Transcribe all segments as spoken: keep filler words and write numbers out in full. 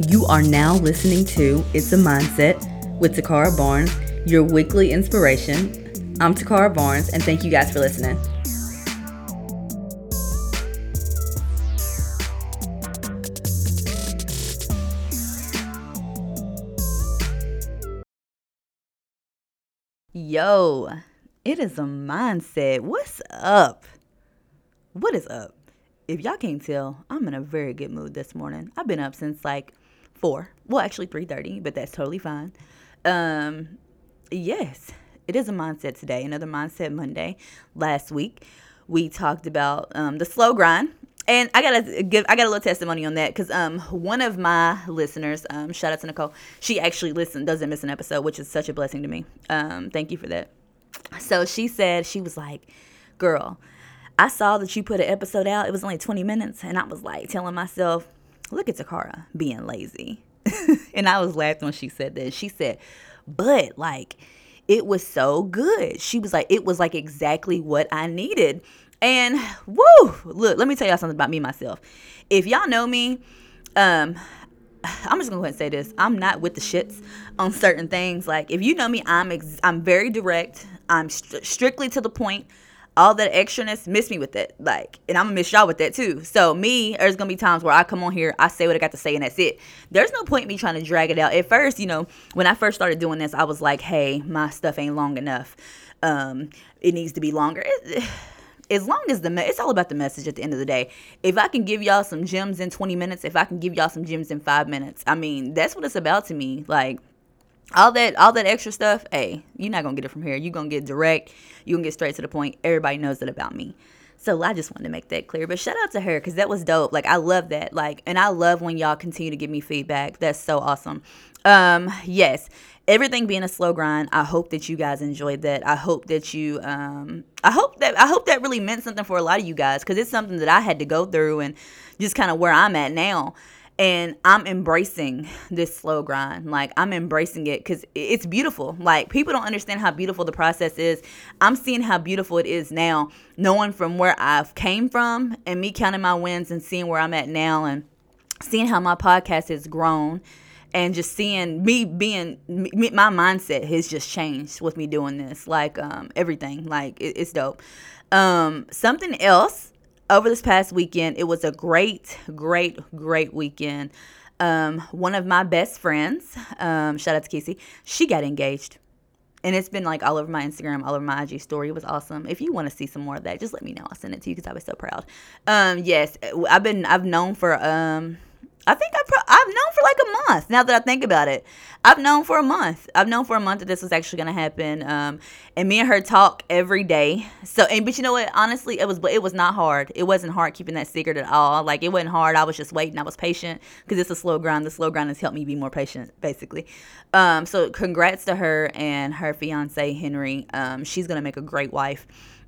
You are now listening to It's a Mindset with Takara Barnes, your weekly inspiration. I'm Takara Barnes, and thank you guys for listening. Yo, it is a mindset. What's up? What is up? If y'all can't tell, I'm in a very good mood this morning. I've been up since like four. Well, actually three thirty, but that's totally fine. Um, yes, it is a mindset today. Another Mindset Monday. Last week, we talked about um, the slow grind. And I gotta give, I got a little testimony on that because um, one of my listeners, um, shout out to Nicole, she actually listen, doesn't miss an episode, which is such a blessing to me. Um, thank you for that. So she said, she was like, girl, I saw that you put an episode out. It was only twenty minutes. And I was like telling myself, look at Takara being lazy. And I was laughing when she said that. She said, but like, it was so good. She was like, it was like exactly what I needed. And woo, look, let me tell y'all something about me, myself. If y'all know me, um, I'm just gonna go ahead and say this. I'm not with the shits on certain things. Like, if you know me, I'm ex- I'm very direct. I'm st- strictly to the point. All that extraness, miss me with it. Like, and I'm gonna miss y'all with that too. So me, there's gonna be times where I come on here, I say what I got to say, and that's it. There's no point in me trying to drag it out. At first, you know, when I first started doing this, I was like, hey, my stuff ain't long enough. Um, it needs to be longer. It, As long as the, me- it's all about the message at the end of the day. If I can give y'all some gems in twenty minutes, if I can give y'all some gems in five minutes, I mean, that's what it's about to me. Like, all that, all that extra stuff, hey, you're not going to get it from here. You're going to get direct. You're going to get straight to the point. Everybody knows that about me. So I just wanted to make that clear. But shout out to her because that was dope. Like, I love that. Like, and I love when y'all continue to give me feedback. That's so awesome. Um, yes. Everything being a slow grind, I hope that you guys enjoyed that. I hope that you, um, I hope that, I hope that really meant something for a lot of you guys because it's something that I had to go through and just kind of where I'm at now. And I'm embracing this slow grind. Like, I'm embracing it because it's beautiful. Like, people don't understand how beautiful the process is. I'm seeing how beautiful it is now, knowing from where I've came from and me counting my wins and seeing where I'm at now and seeing how my podcast has grown. And just seeing me being, me, my mindset has just changed with me doing this. Like, um, everything. Like, it, it's dope. Um, something else, over this past weekend, it was a great, great, great weekend. Um, one of my best friends, um, shout out to Casey, she got engaged. And it's been like all over my Instagram, all over my I G story. It was awesome. If you want to see some more of that, just let me know. I'll send it to you because I was so proud. Um, yes, I've been, I've known for, um, I think I've, pro- I've known for like a month now that I think about it. I've known for a month. I've known for a month that this was actually going to happen. Um, and me and her talk every day. So, and, but you know what? Honestly, it was, it was not hard. It wasn't hard keeping that secret at all. Like, it wasn't hard. I was just waiting. I was patient because it's a slow grind. The slow grind has helped me be more patient, basically. Um, so congrats to her and her fiance, Henry. Um, she's going to make a great wife.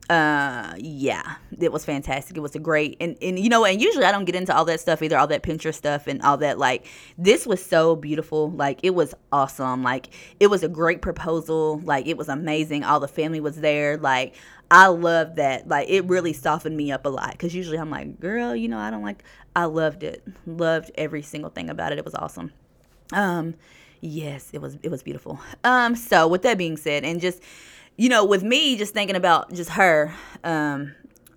Uh, yeah, it was fantastic. It was a great, and, and you know, and usually I don't get into all that stuff either, all that Pinterest stuff and all that. Like, this was so beautiful. Like, it was awesome. Like, it was a great proposal. Like, it was amazing. All the family was there. Like, I love that. Like, it really softened me up a lot. Cause usually I'm like, girl, you know, I don't like, I loved it. Loved every single thing about it. It was awesome. Um, yes, it was, it was beautiful. Um, so with that being said, and just, you know, with me just thinking about just her, um,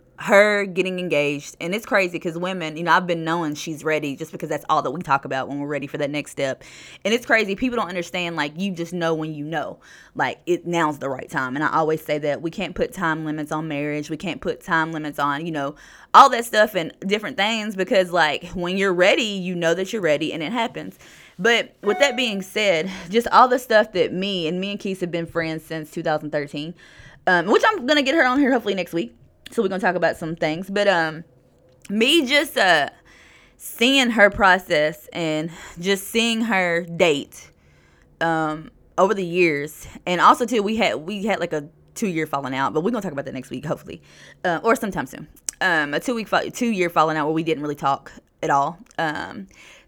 her getting engaged. And it's crazy because women, you know, I've been knowing she's ready just because that's all that we talk about when we're ready for that next step. And it's crazy. People don't understand, like, you just know when you know, like, it now's the right time. And I always say that we can't put time limits on marriage. We can't put time limits on, you know, all that stuff and different things because, like, when you're ready, you know that you're ready and it happens. But with that being said, just all the stuff that me and me and Keith have been friends since two thousand thirteen, um, which I'm going to get her on here hopefully next week. So we're going to talk about some things. But um, me just uh, seeing her process and just seeing her date um, over the years. And also, too, we had we had like a two-year falling out. But we're going to talk about that next week, hopefully. Uh, or sometime soon. Um, a two-week, two-year falling out where we didn't really talk at all. Um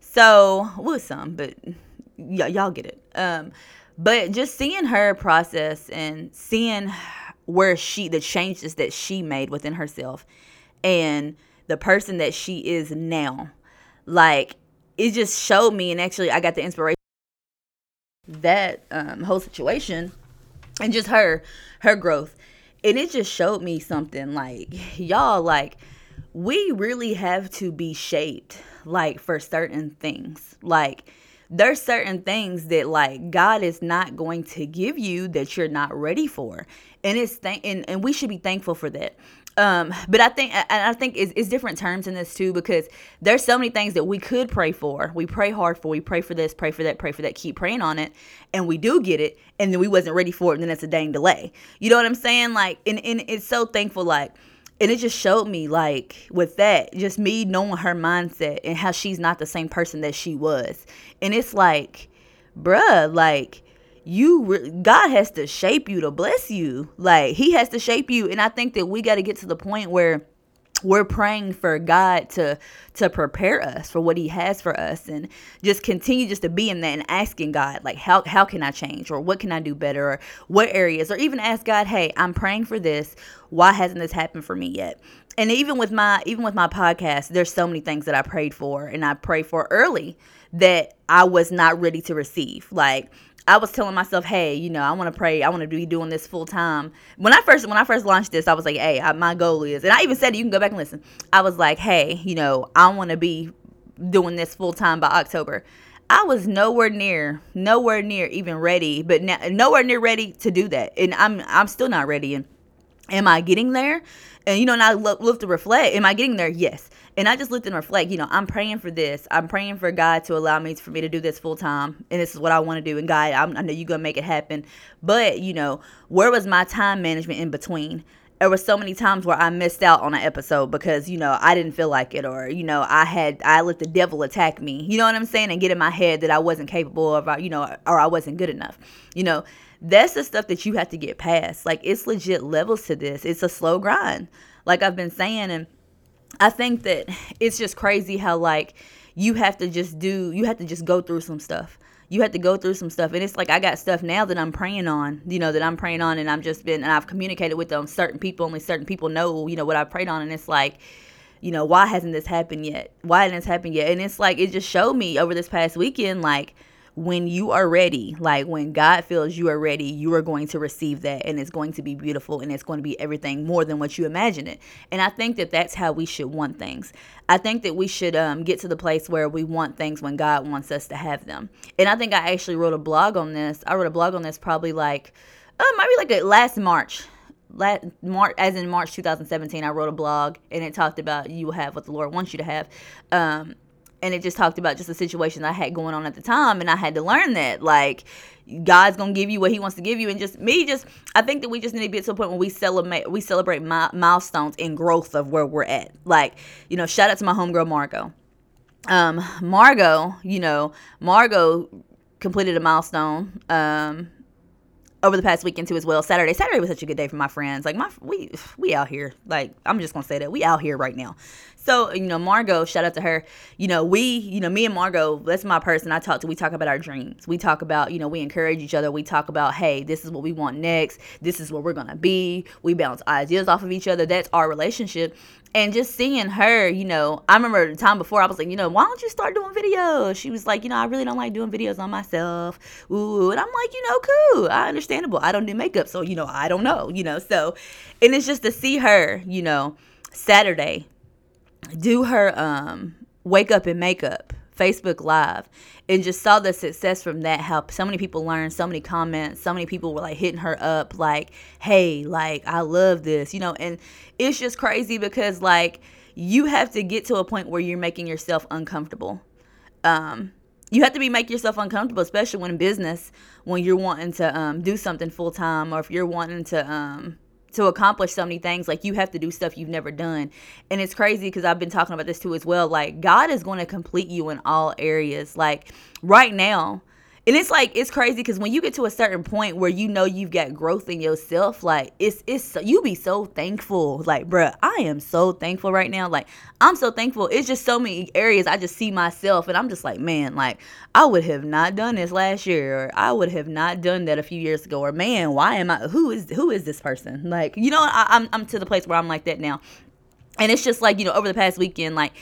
So, well, some, but y- y'all get it. Um, but just seeing her process and seeing where she, the changes that she made within herself and the person that she is now, like, it just showed me, and actually I got the inspiration that um, whole situation and just her her growth, and it just showed me something like, y'all, like, we really have to be shaped, like, for certain things. Like, there's certain things that, like, God is not going to give you that you're not ready for, and it's th- and, and we should be thankful for that. Um, but I think, and I think it's, it's different terms in this too, because there's so many things that we could pray for. We pray hard for, we pray for this, pray for that, pray for that, keep praying on it. And we do get it. And then we wasn't ready for it. And then it's a dang delay. You know what I'm saying? Like, and, and it's so thankful. Like, and it just showed me, like, with that, just me knowing her mindset and how she's not the same person that she was. And it's like, bruh, like, you re- God has to shape you to bless you. Like, he has to shape you. And I think that we got to get to the point where we're praying for God to to prepare us for what he has for us, and just continue just to be in that and asking God, like, how how can I change, or what can I do better, or what areas, or even ask God, hey, I'm praying for this. Why hasn't this happened for me yet? And even with my even with my podcast, there's so many things that I prayed for, and I prayed for early that I was not ready to receive. Like, I was telling myself, hey, you know, I want to pray. I want to be doing this full time. When I first, when I first launched this, I was like, hey, I, my goal is, and I even said it, you can go back and listen. I was like, hey, you know, I want to be doing this full time by October. I was nowhere near, nowhere near even ready, but now, nowhere near ready to do that. And I'm, I'm still not ready. And am I getting there? And, you know, and I look, look to reflect. Am I getting there? Yes. And I just looked and reflect, you know, I'm praying for this. I'm praying for God to allow me, for me to do this full time. And this is what I want to do. And God, I'm, I know you're going to make it happen. But, you know, where was my time management in between? There were so many times where I missed out on an episode because, you know, I didn't feel like it, or, you know, I had, I let the devil attack me, you know what I'm saying? And get in my head that I wasn't capable of, you know, or I wasn't good enough. You know, that's the stuff that you have to get past. Like, it's legit levels to this. It's a slow grind, like I've been saying. And I think that it's just crazy how, like, you have to just do, you have to just go through some stuff. You have to go through some stuff. And it's like, I got stuff now that I'm praying on, you know, that I'm praying on, and I've just been, and I've communicated with them, certain people, only certain people know, you know, what I prayed on. And it's like, you know, why hasn't this happened yet? Why hasn't this happened yet? And it's like, it just showed me over this past weekend, like, when you are ready, like when God feels you are ready, you are going to receive that, and it's going to be beautiful, and it's going to be everything more than what you imagine it. And I think that that's how we should want things. I think that we should um, get to the place where we want things when God wants us to have them. And I think I actually wrote a blog on this. I wrote a blog on this probably like, uh, maybe like a, last March. Last March, as in March two thousand seventeen, I wrote a blog, and it talked about you will have what the Lord wants you to have. Um, And it just talked about just the situation I had going on at the time. And I had to learn that, like, God's going to give you what he wants to give you. And just me, just, I think that we just need to get to a point where we celebrate, we celebrate mi- milestones in growth of where we're at. Like, you know, shout out to my homegirl, Margot. Um, Margot, you know, Margot completed a milestone, um, over the past weekend too as well. Saturday. Saturday was such a good day for my friends. Like, my, we, we out here. Like, I'm just going to say that. We out here right now. So, you know, Margot, shout out to her. You know, we, you know, me and Margot, that's my person I talk to. We talk about our dreams. We talk about, you know, we encourage each other. We talk about, hey, this is what we want next. This is where we're going to be. We bounce ideas off of each other. That's our relationship. And just seeing her, you know, I remember the time before I was like, you know, why don't you start doing videos? She was like, you know, I really don't like doing videos on myself. Ooh, and I'm like, you know, cool. I understandable. I don't do makeup. So, you know, I don't know, you know, so, and it's just to see her, you know, Saturday, do her um wake up and makeup Facebook Live, and just saw the success from that, how so many people learned, so many comments, so many people were like hitting her up like, hey, like, I love this, you know. And it's just crazy because, like, you have to get to a point where you're making yourself uncomfortable. Um you have to be make yourself uncomfortable, especially when in business, when you're wanting to um do something full time, or if you're wanting to um to accomplish so many things. Like, you have to do stuff you've never done. And it's crazy because I've been talking about this too as well. Like, God is going to complete you in all areas. Like, right now, and it's like, it's crazy because when you get to a certain point where you know you've got growth in yourself, like, it's, it's, so, you be so thankful. Like, bruh, I am so thankful right now. Like, I'm so thankful. It's just so many areas I just see myself, and I'm just like, man, like, I would have not done this last year, or I would have not done that a few years ago, or man, why am I, who is, who is this person? Like, you know, I, I'm, I'm to the place where I'm like that now. And it's just like, you know, over the past weekend, like,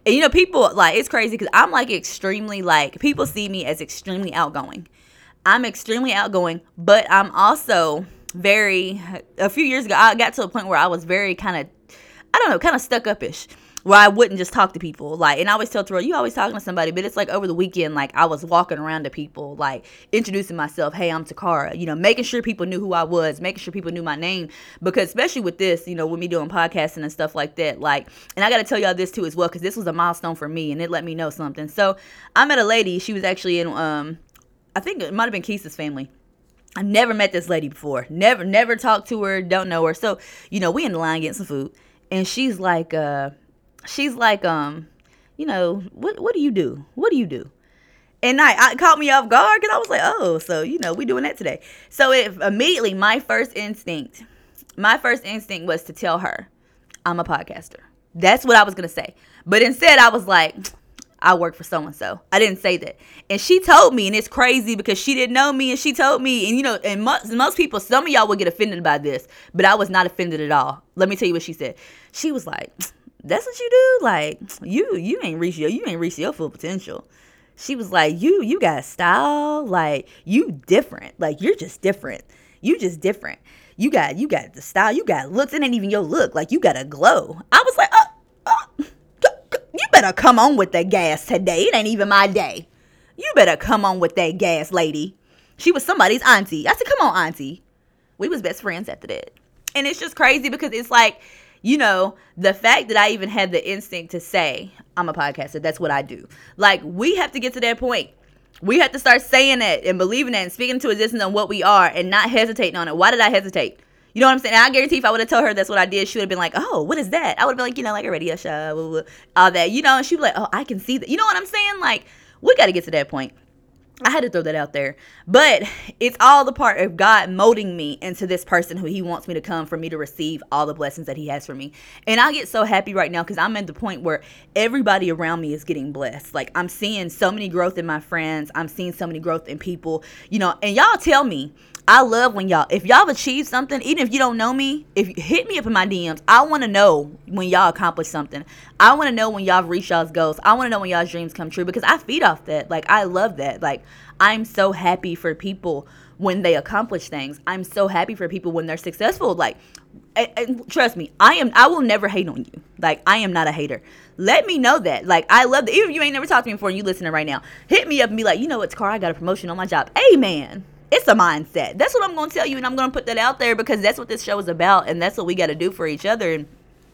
And you know, people like, it's crazy because I'm like extremely like, people see me as extremely outgoing. I'm extremely outgoing, but I'm also very, a few years ago, I got to a point where I was very kind of, I don't know, kind of stuck up-ish, where I wouldn't just talk to people. Like, and I always tell Terrell, you always talking to somebody, but it's like over the weekend, like I was walking around to people, like introducing myself. Hey, I'm Takara, you know, making sure people knew who I was, making sure people knew my name, because especially with this, you know, with me doing podcasting and stuff like that, like, and I got to tell y'all this too as well, because this was a milestone for me and it let me know something. So I met a lady, she was actually in, um, I think it might have been Keisha's family. I never met this lady before. Never, never talked to her. Don't know her. So, you know, we in the line getting some food. And she's like, uh, she's like, um, you know, what what do you do? What do you do? And I, I caught me off guard because I was like, oh, so, you know, we doing that today. So it immediately, my first instinct, my first instinct was to tell her, I'm a podcaster. That's what I was going to say. But instead I was like, I work for so-and-so. I didn't say that. And she told me, and it's crazy because she didn't know me, and she told me, and you know, and most, most people, some of y'all would get offended by this, but I was not offended at all. Let me tell you what she said. She was like, that's what you do? Like, you you ain't reached your, you ain't reached your full potential. She was like, you, you got style. Like, you different. Like, you're just different. You just different. You got, you got the style. You got looks. It ain't even your look. Like, you got a glow. I was like, oh, oh. You better come on with that gas today. It ain't even my day. You better come on with that gas, lady. She was somebody's auntie. I said, come on, auntie. We was best friends after that. And it's just crazy because it's like, you know, the fact that I even had the instinct to say, I'm a podcaster. That's what I do. Like, we have to get to that point. We have to start saying that and believing that and speaking to existence on what we are and not hesitating on it. Why did I hesitate? You know what I'm saying? And I guarantee if I would have told her that's what I did, she would have been like, oh, what is that? I would have been like, you know, like a radio show, blah, blah, blah, all that, you know, and she'd be like, oh, I can see that. You know what I'm saying? Like, we got to get to that point. I had to throw that out there. But it's all the part of God molding me into this person who he wants me to come for me to receive all the blessings that he has for me. And I get so happy right now because I'm at the point where everybody around me is getting blessed. Like, I'm seeing so many growth in my friends. I'm seeing so many growth in people, you know, and y'all tell me, I love when y'all, if y'all have achieved something, even if you don't know me, if you hit me up in my D Ms, I want to know when y'all accomplish something. I want to know when y'all reach y'all's goals. I want to know when y'all's dreams come true because I feed off that. Like, I love that. Like, I'm so happy for people when they accomplish things. I'm so happy for people when they're successful. Like, and, and trust me, I am, I will never hate on you. Like, I am not a hater. Let me know that. Like, I love that. Even if you ain't never talked to me before and you listening right now, hit me up and be like, you know what, Takara, I got a promotion on my job. Amen. It's a mindset. That's what I'm going to tell you, and I'm going to put that out there because that's what this show is about, and that's what we got to do for each other. And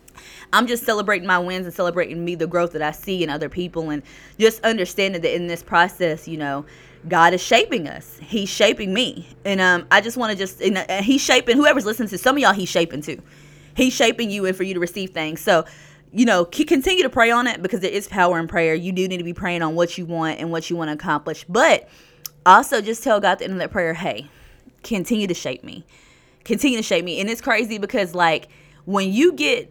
I'm just celebrating my wins and celebrating me, the growth that I see in other people, and just understanding that in this process, you know, God is shaping us. He's shaping me. And um, I just want to just, and, uh, he's shaping, whoever's listening to, some of y'all he's shaping too. He's shaping you and for you to receive things. So, you know, continue to pray on it because there is power in prayer. You do need to be praying on what you want and what you want to accomplish. But also just tell God at the end of that prayer, hey, continue to shape me. Continue to shape me. And it's crazy because, like, when you get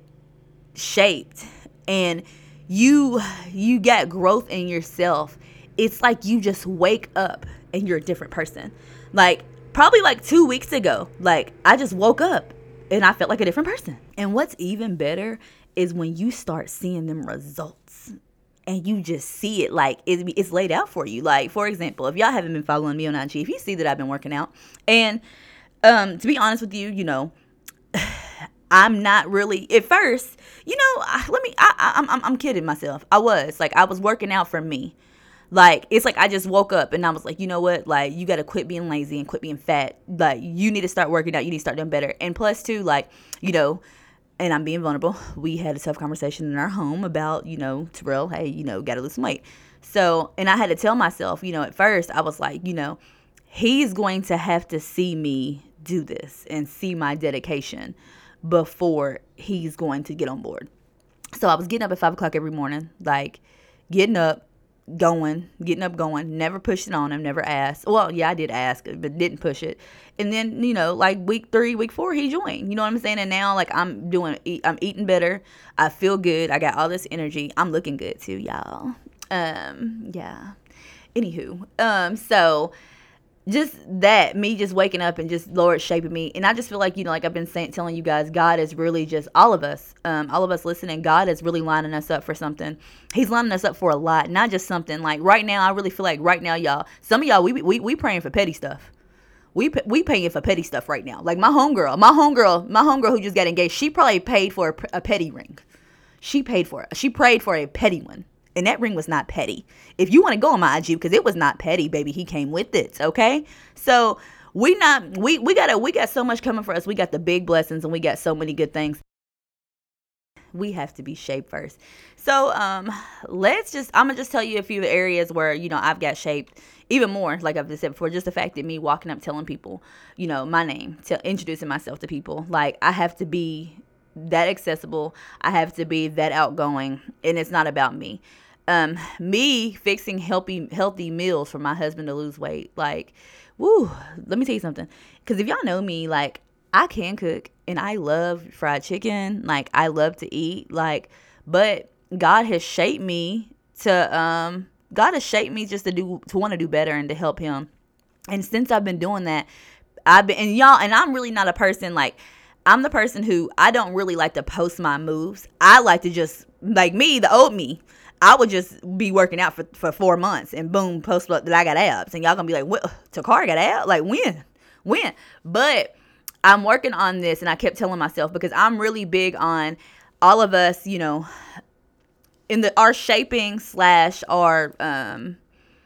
shaped and you you got growth in yourself, it's like you just wake up and you're a different person. Like, probably like two weeks ago, like, I just woke up and I felt like a different person. And what's even better is when you start seeing them results. And you just see it like it, it's laid out for you. Like, for example, if y'all haven't been following me on I G, if you see that I've been working out, and um, to be honest with you, you know, I'm not really at first. You know, I, let me. I, I, I'm I'm kidding myself. I was like I was working out for me. Like, it's like I just woke up and I was like, you know what? Like, you got to quit being lazy and quit being fat. Like, you need to start working out. You need to start doing better. And plus, too, like, you know. And I'm being vulnerable. We had a tough conversation in our home about, you know, Terrell, hey, you know, got to lose some weight. So, and I had to tell myself, you know, at first I was like, you know, he's going to have to see me do this and see my dedication before he's going to get on board. So I was getting up at five o'clock every morning, like getting up, going, getting up, going, never pushed it on him, never asked. Well, yeah, I did ask, but didn't push it. And then, you know, like week three, week four, he joined, you know what I'm saying? And now, like, I'm doing, I'm eating better. I feel good. I got all this energy. I'm looking good too, y'all. Um, yeah. Anywho, um, so just that, me just waking up and just Lord shaping me. And I just feel like, you know, like I've been saying, telling you guys, God is really just all of us, um, all of us listening. God is really lining us up for something. He's lining us up for a lot, not just something like right now. I really feel like right now, y'all, some of y'all, we, we, we praying for petty stuff. We we paying for petty stuff right now. Like my homegirl, my homegirl, my homegirl who just got engaged, she probably paid for a, a petty ring. She paid for it. She prayed for a petty one. And that ring was not petty. If you want to go on my I G, because it was not petty, baby. He came with it, okay? So we not we we got we got so much coming for us. We got the big blessings and we got so many good things. We have to be shaped first. So um, let's just, I'm going to just tell you a few areas where, you know, I've got shaped even more, like I've said before, just the fact that me walking up telling people, you know, my name, to introducing myself to people. Like I have to be that accessible. I have to be that outgoing, and it's not about me. Um, me fixing healthy, healthy meals for my husband to lose weight. Like, woo, let me tell you something. Because if y'all know me, like, I can cook and I love fried chicken. Like I love to eat, like, but God has shaped me to, um, God has shaped me just to do, to want to do better and to help him. And since I've been doing that, I've been, and y'all, and I'm really not a person like, I'm the person who, I don't really like to post my moves. I like to just, like me, the old me, I would just be working out for, for four months and boom, post up that I got abs. And y'all gonna be like, what, Takara got abs? Like when? When? But I'm working on this, and I kept telling myself, because I'm really big on all of us, you know, in the our shaping slash our um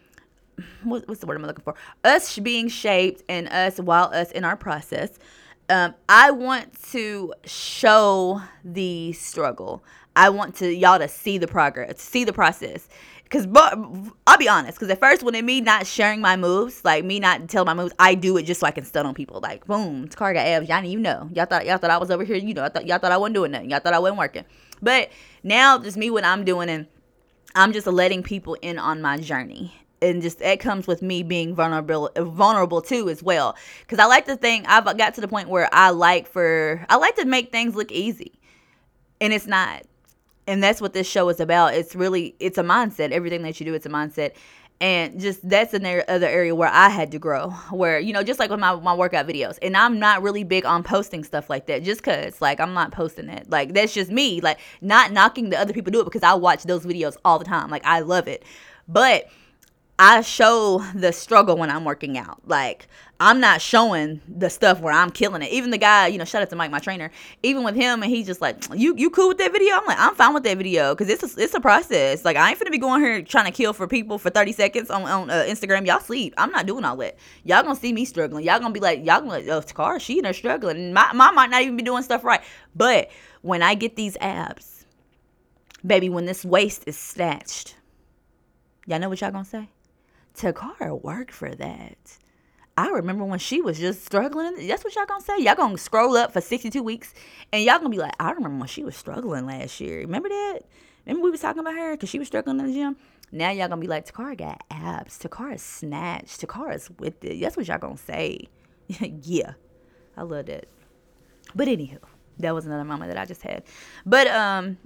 what, what's the word I'm looking for? Us being shaped and us while us in our process. Um, I want to show the struggle. I want to y'all to see the progress, see the process. Because, but I'll be honest, because at first, when it me not sharing my moves, like me not telling my moves, I do it just so I can stun on people. Like, boom, Takara got abs. Y'all didn't even know. Y'all thought y'all thought I was over here. You know, I thought y'all thought I wasn't doing nothing. Y'all thought I wasn't working. But now, just me, what I'm doing, and I'm just letting people in on my journey. And just it comes with me being vulnerable, vulnerable too as well. Because I like to think I've got to the point where I like for I like to make things look easy, and it's not. And that's what this show is about. It's really, it's a mindset. Everything that you do, it's a mindset. And just that's another area where I had to grow. Where, you know, just like with my, my workout videos. And I'm not really big on posting stuff like that. Just because, like, I'm not posting it. Like, that's just me. Like, not knocking the other people do it, because I watch those videos all the time. Like, I love it. But I show the struggle when I'm working out. Like, I'm not showing the stuff where I'm killing it. Even the guy, you know, shout out to Mike, my trainer, even with him, and he's just like, you you cool with that video? I'm like, I'm fine with that video, because it's a, it's a process. Like, I ain't finna be going here trying to kill for people for thirty seconds on, on uh, Instagram. Y'all sleep. I'm not doing all that. Y'all gonna see me struggling. Y'all gonna be like, y'all gonna like, oh, Takara, she in there struggling. And my, my might not even be doing stuff right. But when I get these abs, baby, when this waist is snatched, y'all know what y'all gonna say? Takara worked for that. I remember when she was just struggling. That's what y'all gonna say. Y'all gonna scroll up for sixty-two weeks, and y'all gonna be like, I remember when she was struggling last year. Remember that? Remember we was talking about her because she was struggling in the gym? Now y'all gonna be like, Takara got abs. Takara's snatched. Takara's with it. That's what y'all gonna say. Yeah. I love that. But anywho, that was another moment that I just had. But, um,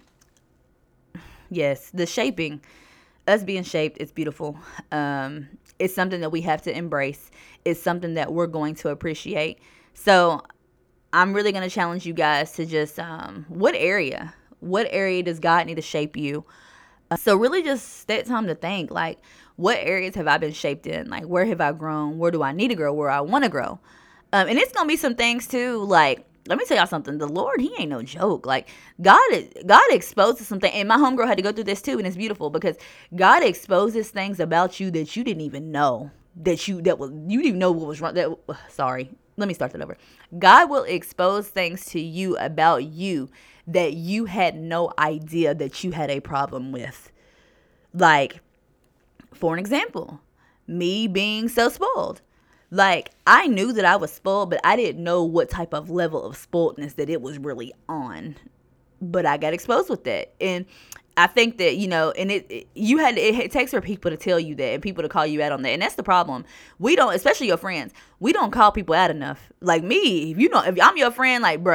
yes, the shaping. Us being shaped, it's beautiful. Um, it's something that we have to embrace. It's something that we're going to appreciate. So I'm really going to challenge you guys to just, um, what area, what area does God need to shape you? Uh, so really just take time to think, like, what areas have I been shaped in? Like, where have I grown? Where do I need to grow? Where I want to grow? Um, and it's going to be some things too, like, let me tell y'all something. The Lord, he ain't no joke. Like, God, God exposes something. And my homegirl had to go through this too. And it's beautiful because God exposes things about you that you didn't even know that you, that was, you didn't even know what was wrong. That, sorry. Let me start that over. God will expose things to you about you that you had no idea that you had a problem with. Like, for an example, me being so spoiled. Like, I knew that I was spoiled, but I didn't know what type of level of spoiledness that it was really on. But I got exposed with that. And I think that, you know, and it, it you had, it, it takes for people to tell you that and people to call you out on that. And that's the problem. We don't, especially your friends, we don't call people out enough. Like me, if you know, if I'm your friend, like, bruh,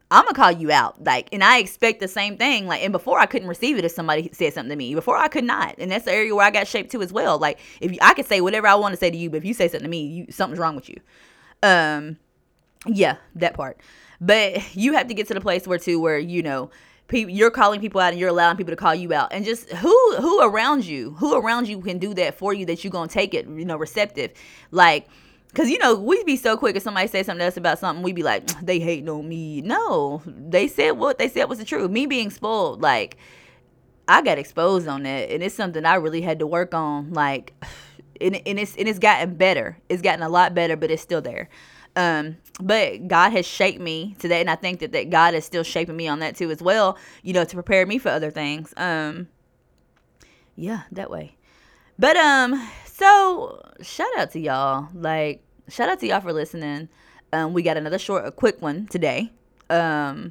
I'm gonna call you out. Like, and I expect the same thing. Like, and before I couldn't receive it if somebody said something to me. Before I could not. And that's the area where I got shaped too as well. Like, if you, I could say whatever I want to say to you, but if you say something to me, you, something's wrong with you. Um, yeah, that part. But you have to get to the place where too, where, you know, people, you're calling people out and you're allowing people to call you out. And just who, who around you, who around you can do that for you that you're going to take it, you know, receptive. Like, because, you know, we'd be so quick if somebody say something else about something, we'd be like, they hating on me. No, they said what they said was the truth. Me being spoiled, like, I got exposed on that. And it's something I really had to work on. Like, and, and, it's, and it's gotten better. It's gotten a lot better, but it's still there. Um, but God has shaped me to that. And I think that, that God is still shaping me on that too as well, you know, to prepare me for other things. Um, yeah, that way. But, um, so shout out to y'all. Like, shout out to y'all for listening. Um, we got another short, a quick one today. Um,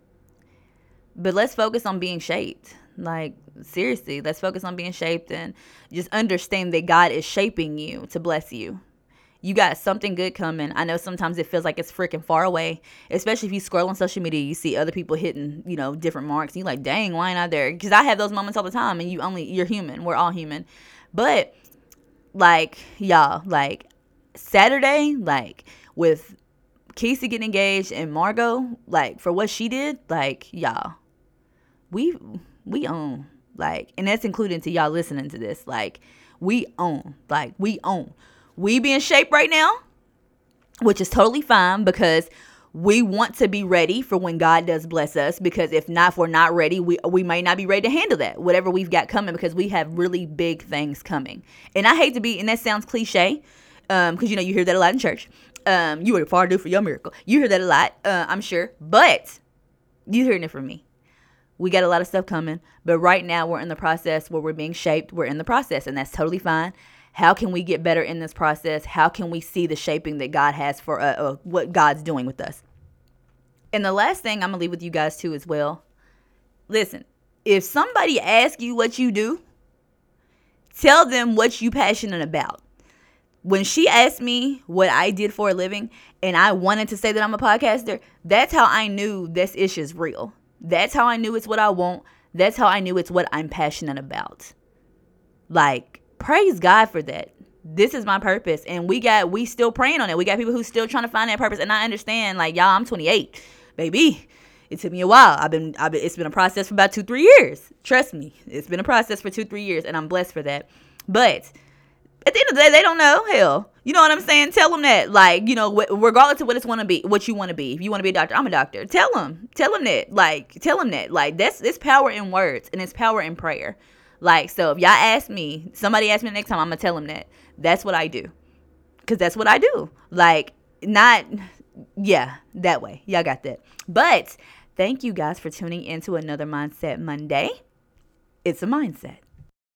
but let's focus on being shaped. Like, seriously, let's focus on being shaped and just understand that God is shaping you to bless you. You got something good coming. I know sometimes it feels like it's freaking far away, especially if you scroll on social media, you see other people hitting, you know, different marks. And you're like, dang, why ain't I there? Because I have those moments all the time, and you only, you're human. We're all human. But, like, y'all, like, Saturday, like, with Casey getting engaged and Margot, like, for what she did, like, y'all, we, we own. Like, and that's including to y'all listening to this. Like, we own. Like, we own. We be in shape right now, which is totally fine because we want to be ready for when God does bless us. Because if not, if we're not ready, we we might not be ready to handle that, whatever we've got coming, because we have really big things coming. And I hate to be, and that sounds cliche, um, because, you know, you hear that a lot in church. Um, you are far due for your miracle. You hear that a lot, uh, I'm sure. But you hearing it from me. We got a lot of stuff coming. But right now we're in the process where we're being shaped. We're in the process, and that's totally fine. How can we get better in this process? How can we see the shaping that God has for uh, uh, what God's doing with us? And the last thing I'm going to leave with you guys too as well. Listen, if somebody asks you what you do, tell them what you passionate about. When she asked me what I did for a living and I wanted to say that I'm a podcaster, that's how I knew this issue is real. That's how I knew it's what I want. That's how I knew it's what I'm passionate about. Like, praise God for that. This is my purpose. And we got, we still praying on it. We got people who still trying to find that purpose. And I understand, like, y'all, I'm twenty-eight, baby. It took me a while. I've been, I've been, it's been a process for about two, three years. Trust me. It's been a process for two, three years. And I'm blessed for that. But at the end of the day, they don't know. Hell, you know what I'm saying? Tell them that, like, you know, wh- regardless of what it's want to be, what you want to be. If you want to be a doctor, I'm a doctor. Tell them, tell them that, like, tell them that, like, that's, it's power in words and it's power in prayer. Like, so if y'all ask me, somebody ask me the next time, I'm going to tell them that. That's what I do. Because that's what I do. Like, not, yeah, that way. Y'all got that. But thank you guys for tuning into another Mindset Monday. It's a mindset.